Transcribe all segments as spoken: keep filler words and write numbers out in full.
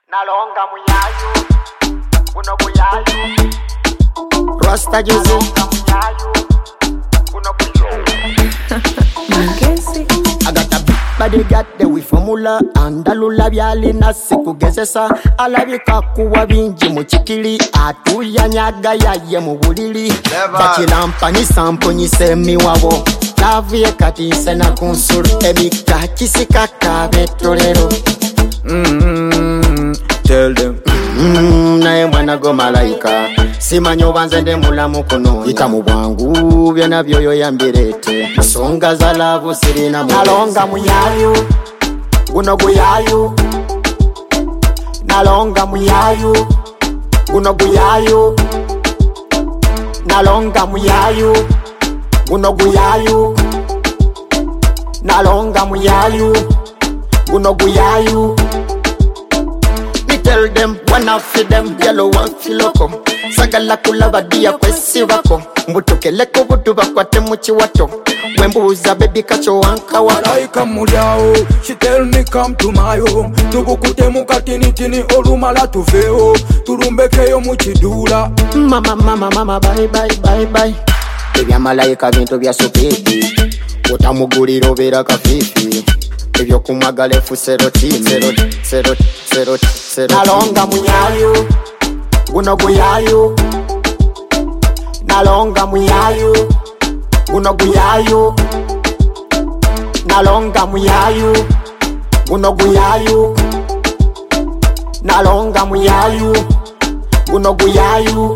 Nalonga muyayu, uno muyayu. Rasta Juicy. Nalonga muyayu, uno muyayu. I got a big body got the we formula andalula byali nasi kugezesa alabika kuwa bingi mu kikili atuyanyaga yaye mu buliri bakilampani samponyise miwabo lavye kati sena kunsuru ebika kisikaka betolero mm tell them mm naye mwana go malaika simanyo banzende mulamu kuno itamu bwangu byana byoyo yambirete songa za lavu sirina Nalonga muyayu, uno muyayu. Nalonga muyayu, uno muyayu. Nalonga muyayu, uno muyayu. Nalonga muyayu, uno muyayu. Me tell them one of them yellow one filoko sagala kulaba dia kwesi wako mbutokeleko butu bakwate muchi wato wembuza baby kacho wanka wako malaika mulyao she tell me come to my home tubukute mukatini tini olumala tuveo tulumbekeyo muchidula mama mama mama bye bye bye bye ebya malaika bintu bya supidi utamuguliro bera kafifi ebyo kumagale fu seroti seroti seroti seroti seroti Nalonga muyayu, uno muyayu. Nalonga muyayu, uno muyayu. Nalonga muyayu, uno muyayu. Nalonga muyayu, uno muyayu.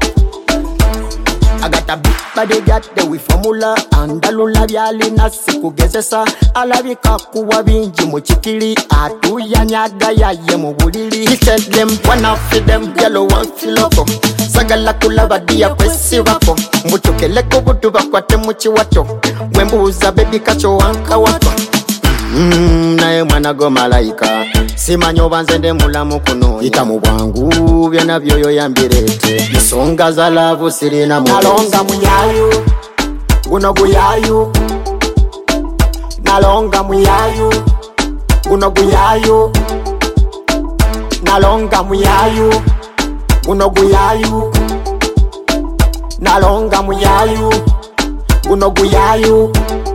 I got a big body got the we formula andalula byali nasi kugezesa alabika kuwa bingi mu kikili atuyanyaga yaye mu buliri he said them one of them yellow one filoko sagala kulaba dia kwesi wako mbutokeleko butu bakwate mu kiwato wembuza baby kacho wanka wako mm naye mwana go malaika simanyo banzende mulamu kuno itamu bwangu byana byoyo yambirete songa za lavu sirina mu Nalonga muyayu, uno muyayu. Nalonga muyayu, uno muyayu. Nalonga muyayu, uno muyayu. Nalonga muyayu, uno muyayu.